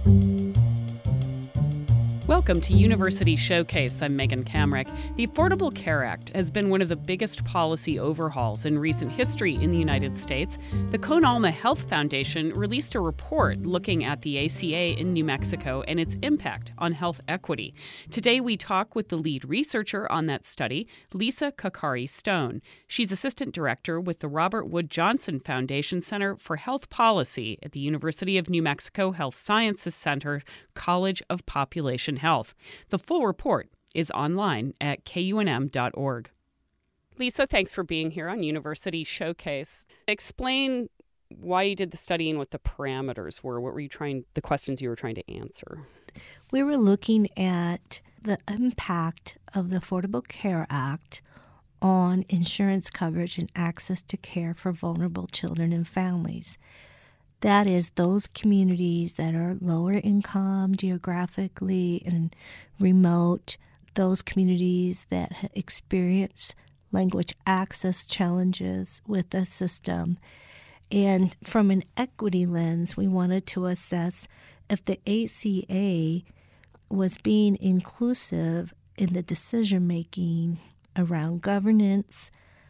Welcome to University Showcase. I'm Megan Kamrick. The Affordable Care Act has been one of the biggest policy overhauls in recent history in the United States. The Con Alma Health Foundation released a report looking at the ACA in New Mexico and its impact on health equity. Today we talk with the lead researcher on that study, Lisa Kakari-Stone. She's assistant director with the Robert Wood Johnson Foundation Center for Health Policy at the University of New Mexico Health Sciences Center, College of Population Health. The full report is online at kunm.org. Lisa, thanks for being here on University Showcase. Explain why you did the study and what the parameters were. What were the questions you were trying to answer? We were looking at the impact of the Affordable Care Act on insurance coverage and access to care for vulnerable children and families. That is, those communities that are lower income geographically and remote, those communities that experience language access challenges with the system. And from an equity lens, we wanted to assess if the ACA was being inclusive in the decision-making around governance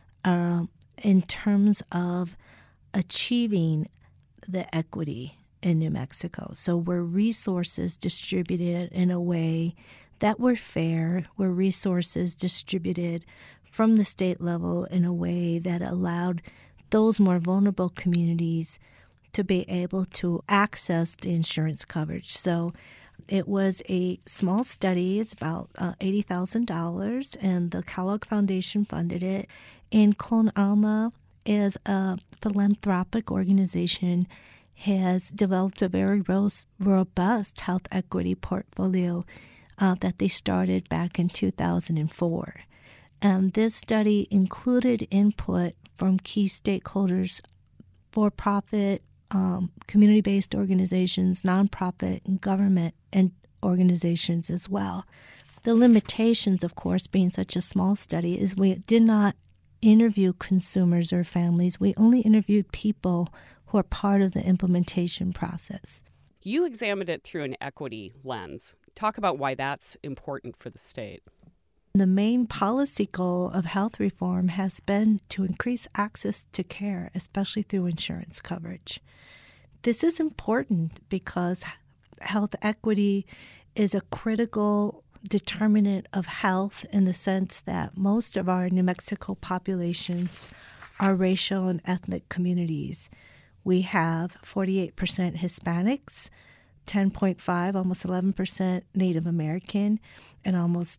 in terms of achieving the equity in New Mexico. So were resources distributed in a way that were fair? Were resources distributed from the state level in a way that allowed those more vulnerable communities to be able to access the insurance coverage? So it was a small study. It's about $80,000, and the Kellogg Foundation funded it. And Con Alma, as a philanthropic organization, has developed a very robust health equity portfolio that they started back in 2004. This study included input from key stakeholders, for-profit, community-based organizations, nonprofit, and government and organizations as well. The limitations, of course, being such a small study, is we did not interview consumers or families. We only interviewed people who are part of the implementation process. You examined it through an equity lens. Talk about why that's important for the state. The main policy goal of health reform has been to increase access to care, especially through insurance coverage. This is important because health equity is a critical determinant of health in the sense that most of our New Mexico populations are racial and ethnic communities. We have 48% Hispanics, 10.5, almost 11% Native American, and almost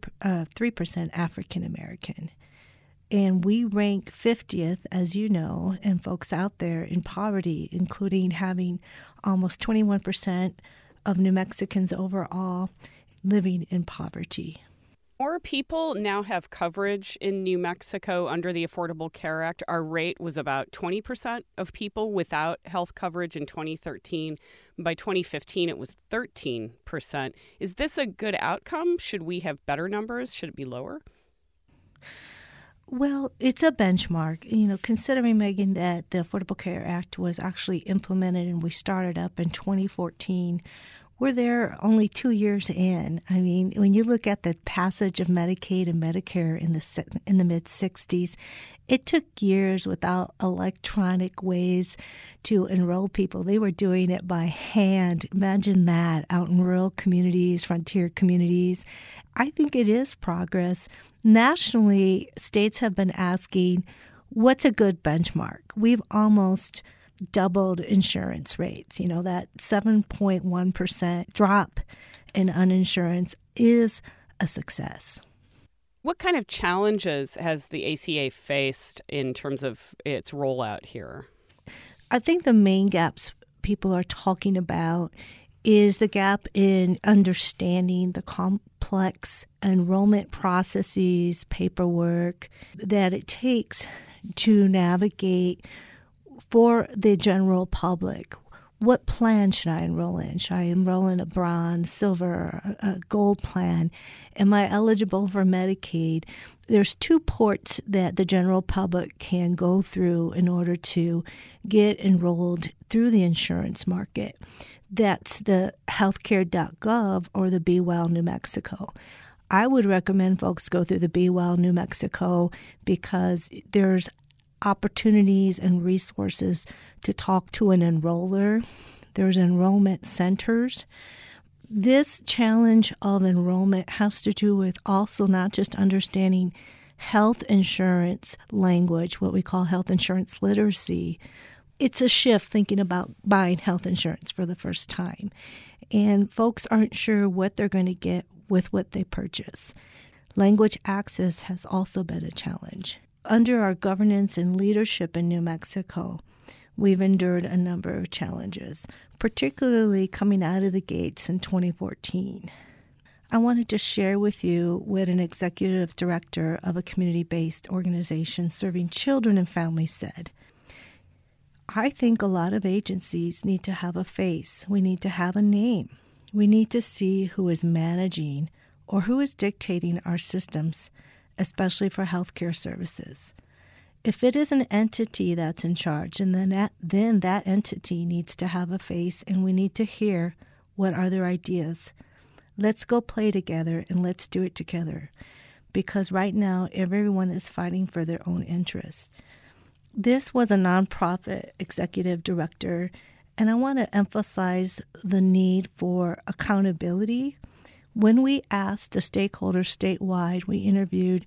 3% African American. And we rank 50th, as you know, and folks out there in poverty, including having almost 21% of New Mexicans overall living in poverty. More people now have coverage in New Mexico under the Affordable Care Act. Our rate was about 20% of people without health coverage in 2013. By 2015, it was 13%. Is this a good outcome? Should we have better numbers? Should it be lower? Well, it's a benchmark. Considering, Megan, that the Affordable Care Act was actually implemented and we started up in 2014, we're there only 2 years in. I mean, when you look at the passage of Medicaid and Medicare in the mid-'60s, it took years without electronic ways to enroll people. They were doing it by hand. Imagine that, out in rural communities, frontier communities. I think it is progress. Nationally, states have been asking, what's a good benchmark? We've almost doubled insurance rates. That 7.1% drop in uninsurance is a success. What kind of challenges has the ACA faced in terms of its rollout here? I think the main gaps people are talking about is the gap in understanding the complex enrollment processes, paperwork that it takes to navigate for the general public. What plan should I enroll in? Should I enroll in a bronze, silver, a gold plan? Am I eligible for Medicaid? There's 2 ports that the general public can go through in order to get enrolled through the insurance market. That's the healthcare.gov or the Be Well New Mexico. I would recommend folks go through the Be Well New Mexico because there's opportunities and resources to talk to an enroller. There's enrollment centers. This challenge of enrollment has to do with also not just understanding health insurance language, what we call health insurance literacy. It's a shift thinking about buying health insurance for the first time. And folks aren't sure what they're going to get with what they purchase. Language access has also been a challenge. Under our governance and leadership in New Mexico, we've endured a number of challenges, particularly coming out of the gates in 2014. I wanted to share with you what an executive director of a community-based organization serving children and families said. I think a lot of agencies need to have a face. We need to have a name. We need to see who is managing or who is dictating our systems, especially for healthcare services. If it is an entity that's in charge, and then that entity needs to have a face, and we need to hear what are their ideas. Let's go play together, and let's do it together. Because right now, everyone is fighting for their own interests. This was a nonprofit executive director, and I want to emphasize the need for accountability. When we asked the stakeholders statewide, we interviewed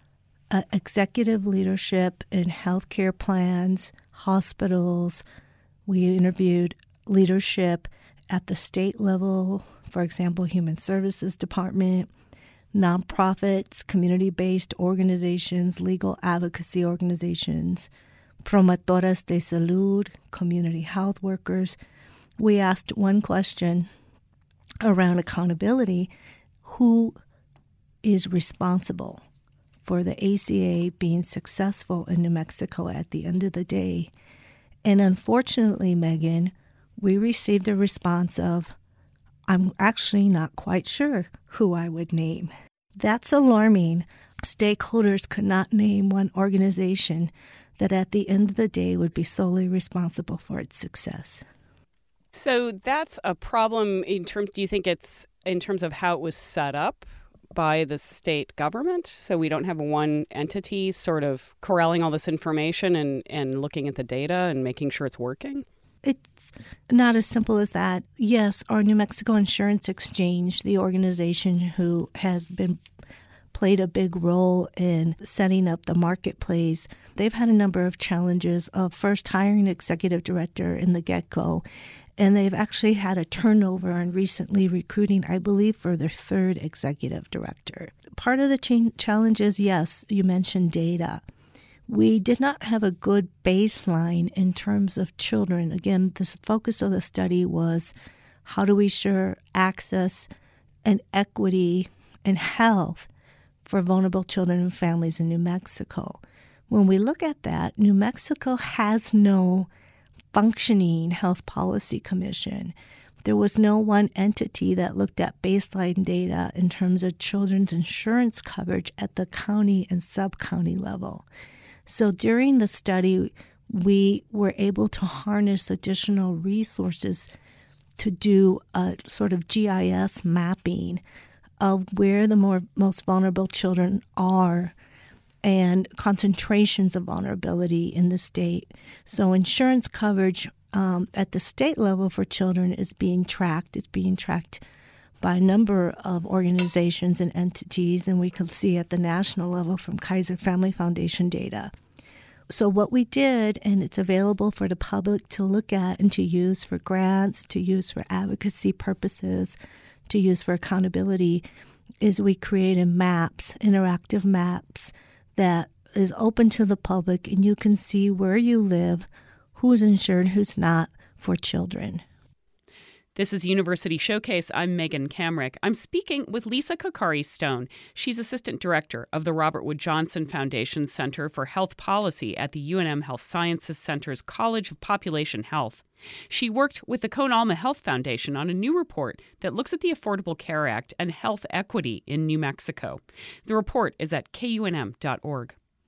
executive leadership in healthcare plans, hospitals. We interviewed leadership at the state level, for example, Human Services Department, nonprofits, community-based organizations, legal advocacy organizations, promotoras de salud, community health workers. We asked one question around accountability: who is responsible for the ACA being successful in New Mexico at the end of the day? And unfortunately, Megan, we received a response of, I'm actually not quite sure who I would name. That's alarming. Stakeholders could not name one organization that at the end of the day would be solely responsible for its success. So that's a problem do you think it's in terms of how it was set up by the state government? So we don't have one entity sort of corralling all this information and looking at the data and making sure it's working? It's not as simple as that. Yes, our New Mexico Insurance Exchange, the organization who has played a big role in setting up the marketplace, they've had a number of challenges of first hiring an executive director in the get-go, and they've actually had a turnover and recently recruiting, I believe, for their third executive director. Part of the challenge is, yes, you mentioned data. We did not have a good baseline in terms of children. Again, the focus of the study was how do we ensure access and equity and health for vulnerable children and families in New Mexico. When we look at that, New Mexico has no functioning health policy commission. There was no one entity that looked at baseline data in terms of children's insurance coverage at the county and sub-county level. So during the study, we were able to harness additional resources to do a sort of GIS mapping of where the most vulnerable children are and concentrations of vulnerability in the state. So insurance coverage at the state level for children is being tracked. It's being tracked by a number of organizations and entities, and we can see at the national level from Kaiser Family Foundation data. So what we did, and it's available for the public to look at and to use for grants, to use for advocacy purposes, to use for accountability, is we created maps, interactive maps, that is open to the public, and you can see where you live, who's insured, who's not, for children. This is University Showcase. I'm Megan Kamrick. I'm speaking with Lisa Kokari-Stone. She's Assistant Director of the Robert Wood Johnson Foundation Center for Health Policy at the UNM Health Sciences Center's College of Population Health. She worked with the Cone Alma Health Foundation on a new report that looks at the Affordable Care Act and health equity in New Mexico. The report is at kunm.org.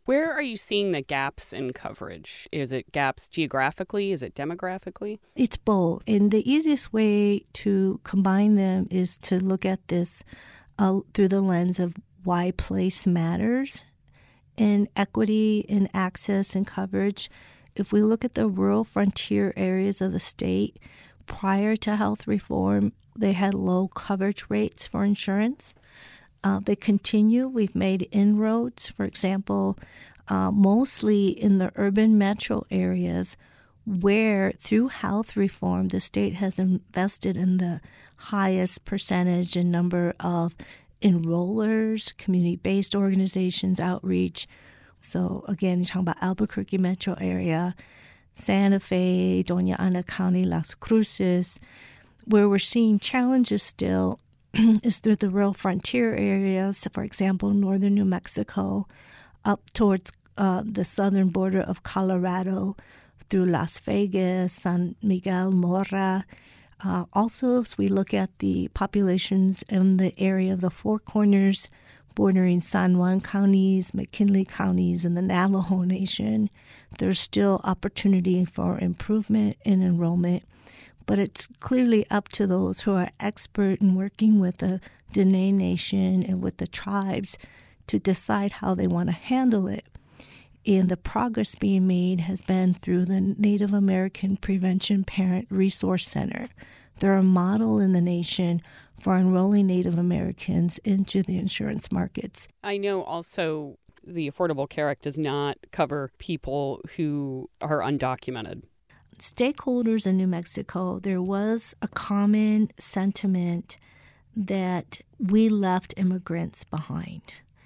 Where are you seeing the gaps in coverage? Is it gaps geographically? Is it demographically? It's both. And the easiest way to combine them is to look at this through the lens of why place matters in equity, in access, and coverage. If we look at the rural frontier areas of the state, prior to health reform, they had low coverage rates for insurance. They continue. We've made inroads, for example, mostly in the urban metro areas where, through health reform, the state has invested in the highest percentage and number of enrollers, community-based organizations, outreach. So, again, you're talking about Albuquerque metro area, Santa Fe, Doña Ana County, Las Cruces. Where we're seeing challenges still is through the rural frontier areas, for example, northern New Mexico, up towards the southern border of Colorado, through Las Vegas, San Miguel, Mora. Also, as we look at the populations in the area of the Four Corners, bordering San Juan counties, McKinley counties, and the Navajo Nation, there's still opportunity for improvement in enrollment. But it's clearly up to those who are expert in working with the Dene Nation and with the tribes to decide how they want to handle it. And the progress being made has been through the Native American Prevention Parent Resource Center. They're a model in the nation for enrolling Native Americans into the insurance markets. I know also the Affordable Care Act does not cover people who are undocumented. Stakeholders in New Mexico, there was a common sentiment that we left immigrants behind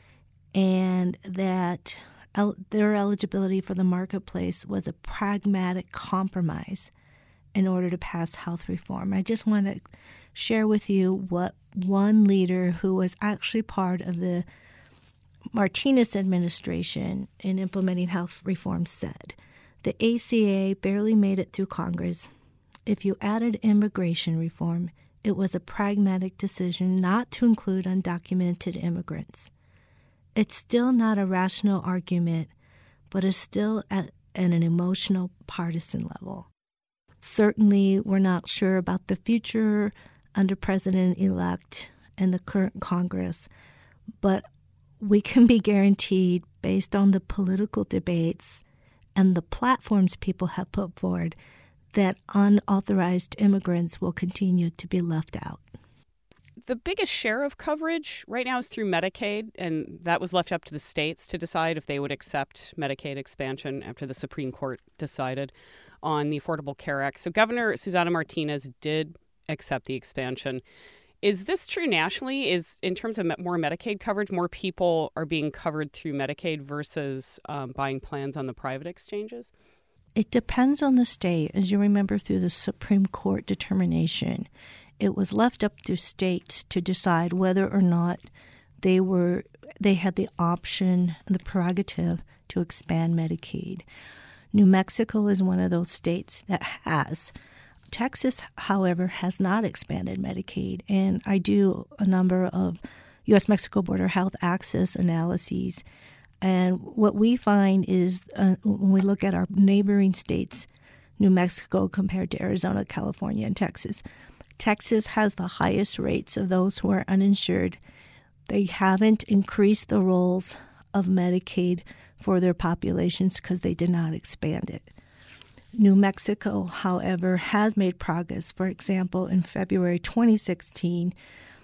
and that their eligibility for the marketplace was a pragmatic compromise in order to pass health reform. I just want to share with you what one leader who was actually part of the Martinez administration in implementing health reform said. The ACA barely made it through Congress. If you added immigration reform, it was a pragmatic decision not to include undocumented immigrants. It's still not a rational argument, but it's still at an emotional partisan level. Certainly, we're not sure about the future under President-elect and the current Congress, but we can be guaranteed, based on the political debates and the platforms people have put forward, that unauthorized immigrants will continue to be left out. The biggest share of coverage right now is through Medicaid, and that was left up to the states to decide if they would accept Medicaid expansion after the Supreme Court decided on the Affordable Care Act. So Governor Susana Martinez did accept the expansion. Is this true nationally? Is, in terms of more Medicaid coverage, more people are being covered through Medicaid versus buying plans on the private exchanges? It depends on the state. As you remember, through the Supreme Court determination, it was left up to states to decide whether or not they had the option and the prerogative to expand Medicaid. New Mexico is one of those states that has. Texas, however, has not expanded Medicaid, and I do a number of U.S.-Mexico border health access analyses. And what we find is when we look at our neighboring states, New Mexico compared to Arizona, California, and Texas, Texas has the highest rates of those who are uninsured. They haven't increased the rolls of Medicaid for their populations because they did not expand it. New Mexico, however, has made progress. For example, in February 2016,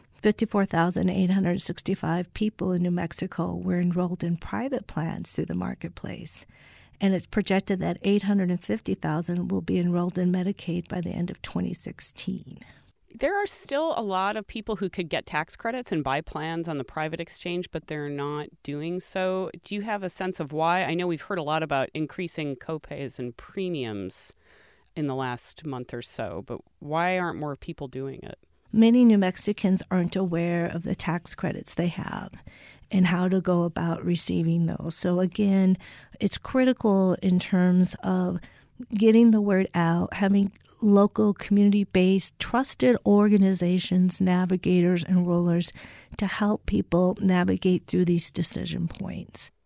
54,865 people in New Mexico were enrolled in private plans through the marketplace. And it's projected that 850,000 will be enrolled in Medicaid by the end of 2016. There are still a lot of people who could get tax credits and buy plans on the private exchange, but they're not doing so. Do you have a sense of why? I know we've heard a lot about increasing copays and premiums in the last month or so, but why aren't more people doing it? Many New Mexicans aren't aware of the tax credits they have and how to go about receiving those. So again, it's critical in terms of getting the word out, having local, community-based, trusted organizations, navigators, enrollers to help people navigate through these decision points.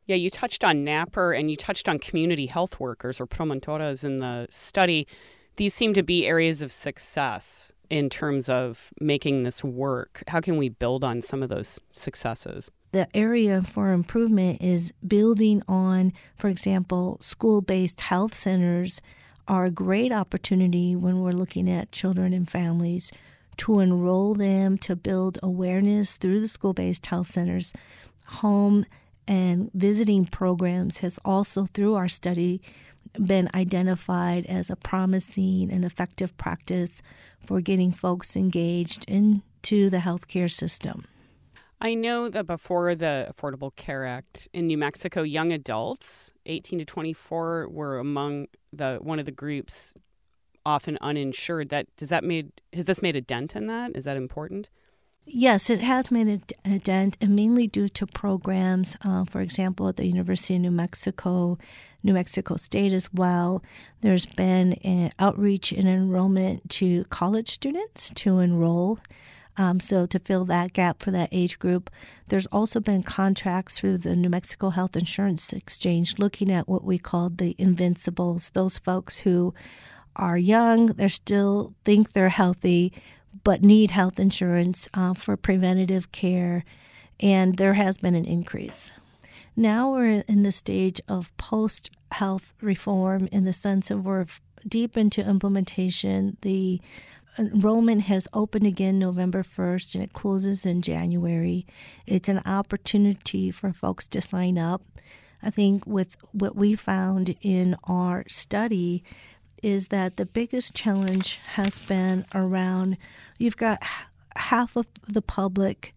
Yeah, you touched on NAPR and you touched on community health workers or promotoras in the study. These seem to be areas of success in terms of making this work. How can we build on some of those successes? The area for improvement is building on, for example, school-based health centers are a great opportunity when we're looking at children and families to enroll them, to build awareness through the school-based health centers. Home and visiting programs has also, through our study, been identified as a promising and effective practice for getting folks engaged into the healthcare system. I know that before the Affordable Care Act in New Mexico, young adults, 18 to 24, were among one of the groups often uninsured. Has this made a dent in that? Is that important? Yes, it has made a dent, and mainly due to programs, for example, at the University of New Mexico State as well. There's been an outreach and enrollment to college students to enroll, so to fill that gap for that age group. There's also been contracts through the New Mexico Health Insurance Exchange looking at what we call the invincibles, those folks who are young, they still think they're healthy, but need health insurance for preventative care, and there has been an increase. Now we're in the stage of post-health reform in the sense of we're deep into implementation. The enrollment has opened again November 1st, and it closes in January. It's an opportunity for folks to sign up. I think with what we found in our study is that the biggest challenge has been around you've got half of the public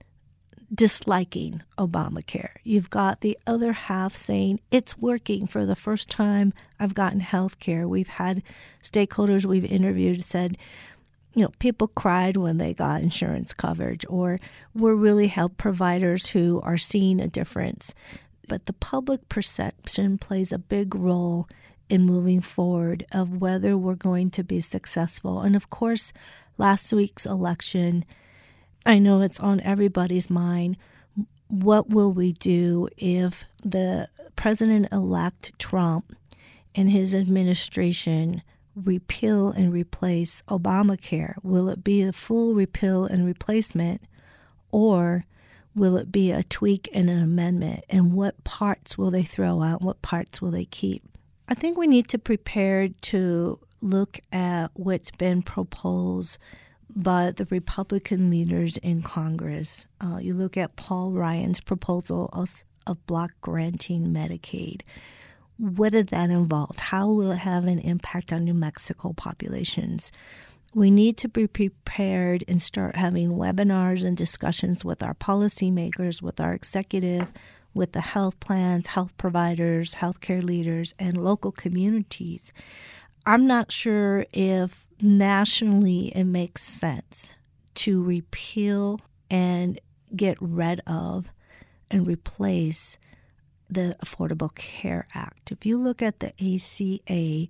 disliking Obamacare. You've got the other half saying, it's working. For the first time, I've gotten health care. We've had stakeholders we've interviewed said, people cried when they got insurance coverage, or we're really help providers who are seeing a difference. But the public perception plays a big role in moving forward of whether we're going to be successful. And of course, last week's election, I know it's on everybody's mind. What will we do if the President-elect Trump and his administration repeal and replace Obamacare? Will it be a full repeal and replacement, or will it be a tweak and an amendment? And what parts will they throw out? What parts will they keep? I think we need to prepare to look at what's been proposed by the Republican leaders in Congress. You look at Paul Ryan's proposal of block granting Medicaid. What did that involve? How will it have an impact on New Mexico populations? We need to be prepared and start having webinars and discussions with our policymakers, with our executive, with the health plans, health providers, healthcare leaders, and local communities. I'm not sure if nationally it makes sense to repeal and get rid of and replace the Affordable Care Act. If you look at the ACA,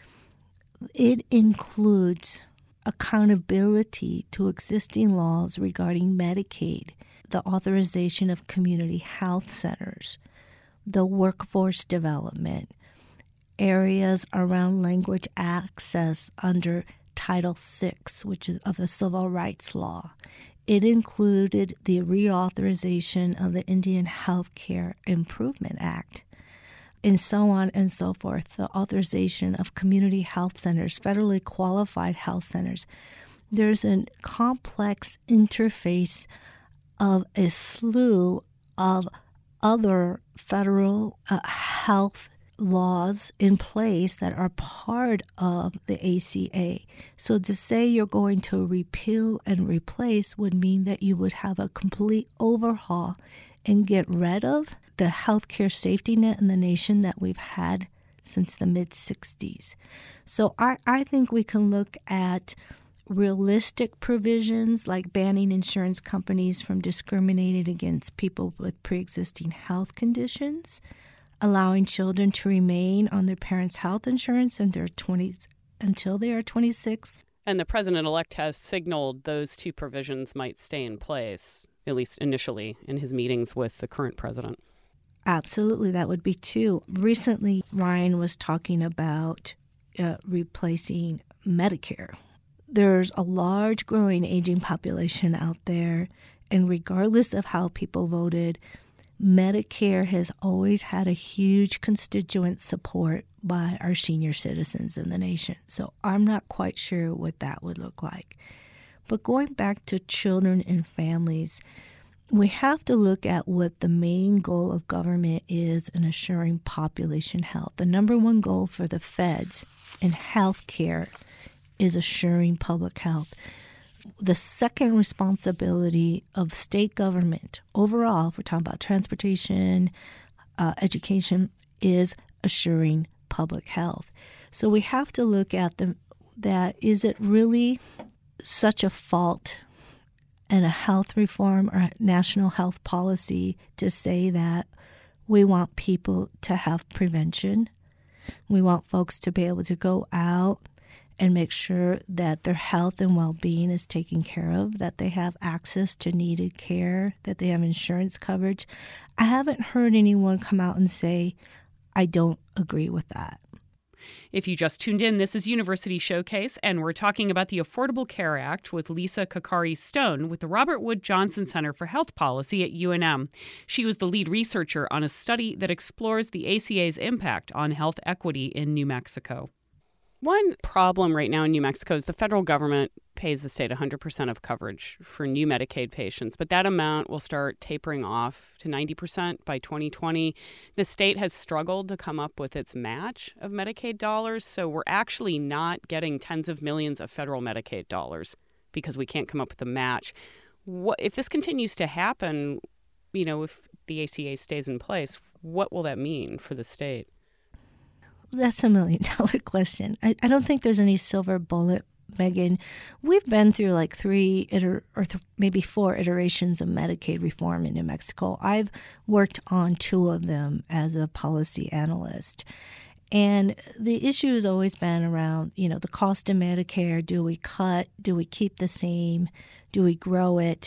it includes accountability to existing laws regarding Medicaid, the authorization of community health centers, the workforce development, areas around language access under Title VI, which is of the Civil Rights Law. It included the reauthorization of the Indian Health Care Improvement Act, and so on and so forth, the authorization of community health centers, federally qualified health centers. There's a complex interface of a slew of other federal health laws in place that are part of the ACA. So to say you're going to repeal and replace would mean that you would have a complete overhaul and get rid of the healthcare safety net in the nation that we've had since the mid-'60s. So I think we can look at realistic provisions like banning insurance companies from discriminating against people with pre-existing health conditions, allowing children to remain on their parents' health insurance in their 20s until they are 26. And the president-elect has signaled those two provisions might stay in place, at least initially, in his meetings with the current president. Absolutely, that would be two. Recently, Ryan was talking about replacing Medicare. There's a large growing aging population out there, and regardless of how people voted, Medicare has always had a huge constituent support by our senior citizens in the nation. So I'm not quite sure what that would look like. But going back to children and families, we have to look at what the main goal of government is in assuring population health. The number one goal for the feds in health care is assuring public health. The second responsibility of state government overall, if we're talking about transportation, education, is assuring public health. So we have to look at that. Is it really such a fault in a health reform or national health policy to say that we want people to have prevention? We want folks to be able to go out and make sure that their health and well-being is taken care of, that they have access to needed care, that they have insurance coverage. I haven't heard anyone come out and say, I don't agree with that. If you just tuned in, this is University Showcase, and we're talking about the Affordable Care Act with Lisa Kokari-Stone with the Robert Wood Johnson Center for Health Policy at UNM. She was the lead researcher on a study that explores the ACA's impact on health equity in New Mexico. One problem right now in New Mexico is the federal government pays the state 100% of coverage for new Medicaid patients, but that amount will start tapering off to 90% by 2020. The state has struggled to come up with its match of Medicaid dollars, so we're actually not getting tens of millions of federal Medicaid dollars because we can't come up with a match. If this continues to happen, if the ACA stays in place, what will that mean for the state? That's $1 million question. I don't think there's any silver bullet, Megan. We've been through like maybe 4 iterations of Medicaid reform in New Mexico. I've worked on 2 of them as a policy analyst. And the issue has always been around, the cost of Medicare. Do we cut? Do we keep the same? Do we grow it?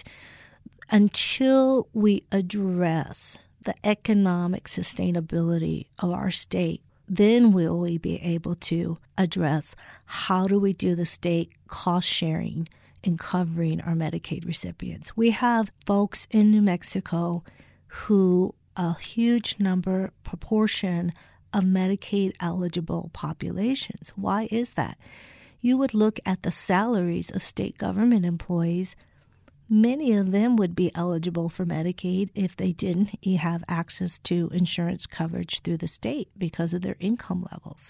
Until we address the economic sustainability of our state, then will we be able to address how do we do the state cost sharing and covering our Medicaid recipients. We have folks in New Mexico who a huge proportion of Medicaid eligible populations. Why is that? You would look at the salaries of state government employees. Many of them would be eligible for Medicaid if they didn't have access to insurance coverage through the state because of their income levels.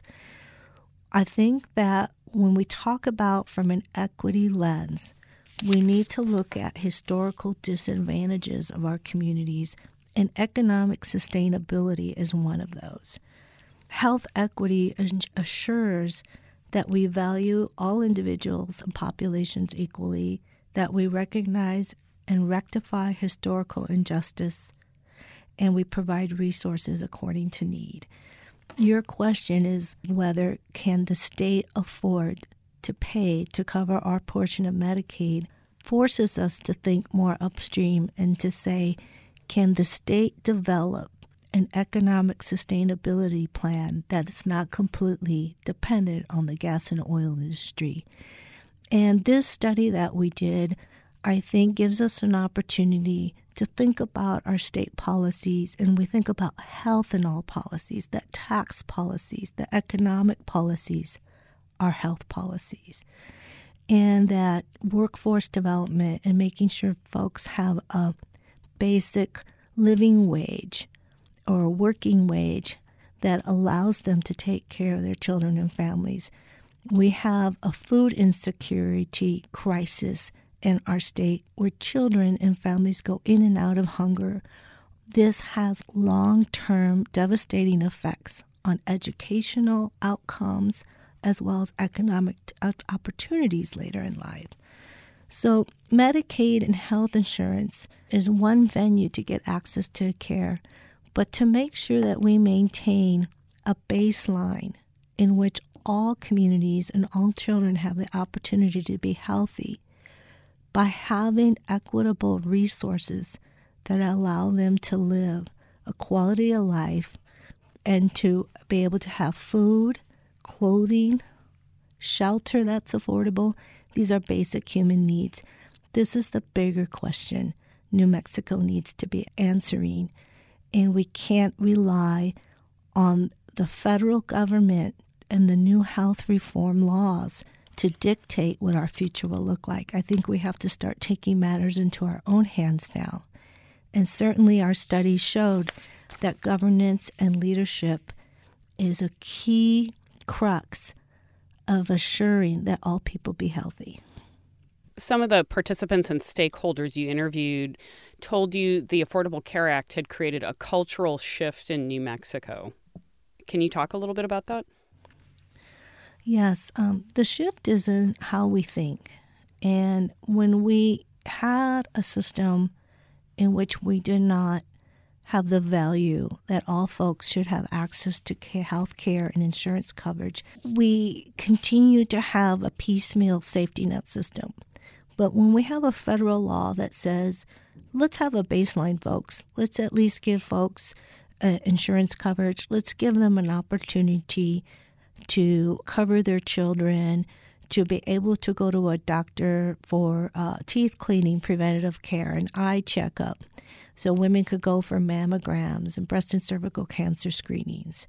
I think that when we talk about from an equity lens, we need to look at historical disadvantages of our communities, and economic sustainability is one of those. Health equity assures that we value all individuals and populations equally, that we recognize and rectify historical injustice, and we provide resources according to need. Your question is whether can the state afford to pay to cover our portion of Medicaid, forces us to think more upstream and to say, can the state develop an economic sustainability plan that is not completely dependent on the gas and oil industry? And this study that we did, I think, gives us an opportunity to think about our state policies, and we think about health in all policies, that tax policies, the economic policies are health policies, and that workforce development and making sure folks have a basic living wage or a working wage that allows them to take care of their children and families. We have a food insecurity crisis in our state where children and families go in and out of hunger. This has long-term devastating effects on educational outcomes as well as economic opportunities later in life. So Medicaid and health insurance is one venue to get access to care, but to make sure that we maintain a baseline in which all communities and all children have the opportunity to be healthy by having equitable resources that allow them to live a quality of life, and to be able to have food, clothing, shelter that's affordable. These are basic human needs. This is the bigger question New Mexico needs to be answering, and we can't rely on the federal government and the new health reform laws to dictate what our future will look like. I think we have to start taking matters into our own hands now. And certainly our studies showed that governance and leadership is a key crux of assuring that all people be healthy. Some of the participants and stakeholders you interviewed told you the Affordable Care Act had created a cultural shift in New Mexico. Can you talk a little bit about that? Yes, the shift is in how we think. And when we had a system in which we did not have the value that all folks should have access to health care and insurance coverage, we continue to have a piecemeal safety net system. But when we have a federal law that says, let's have a baseline, folks, let's at least give folks insurance coverage, let's give them an opportunity to cover their children, to be able to go to a doctor for teeth cleaning, preventative care, an eye checkup, so women could go for mammograms and breast and cervical cancer screenings.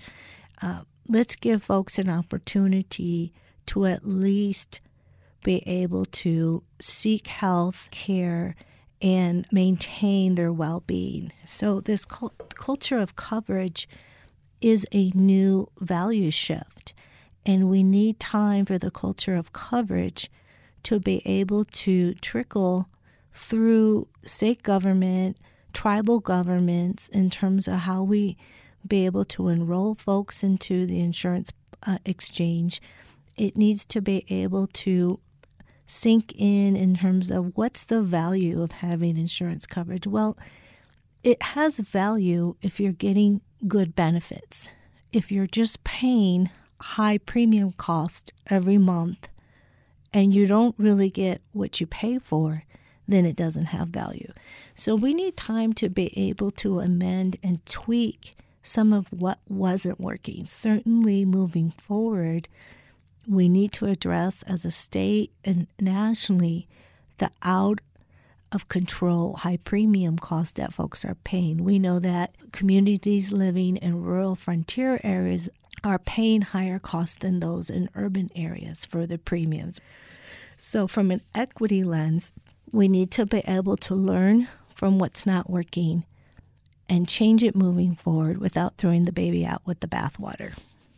Let's give folks an opportunity to at least be able to seek health care and maintain their well-being. So this culture of coverage is a new value shift, and we need time for the culture of coverage to be able to trickle through state government, tribal governments, in terms of how we be able to enroll folks into the insurance exchange. It needs to be able to sink in terms of what's the value of having insurance coverage. Well, it has value if you're getting good benefits. If you're just paying high premium cost every month and you don't really get what you pay for, then it doesn't have value. So we need time to be able to amend and tweak some of what wasn't working. Certainly moving forward, we need to address as a state and nationally the out of control high premium cost that folks are paying. We know that communities living in rural frontier areas are paying higher costs than those in urban areas for the premiums. So from an equity lens, we need to be able to learn from what's not working and change it moving forward without throwing the baby out with the bathwater.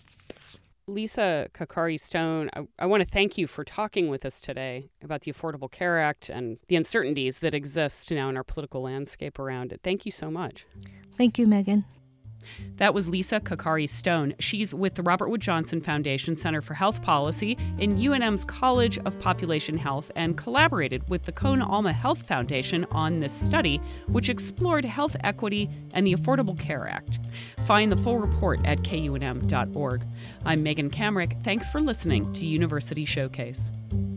Lisa Kakari-Stone, I want to thank you for talking with us today about the Affordable Care Act and the uncertainties that exist now in our political landscape around it. Thank you so much. Thank you, Megan. That was Lisa Kakari-Stone. She's with the Robert Wood Johnson Foundation Center for Health Policy in UNM's College of Population Health and collaborated with the Cone Alma Health Foundation on this study, which explored health equity and the Affordable Care Act. Find the full report at kunm.org. I'm Megan Kamrick. Thanks for listening to University Showcase.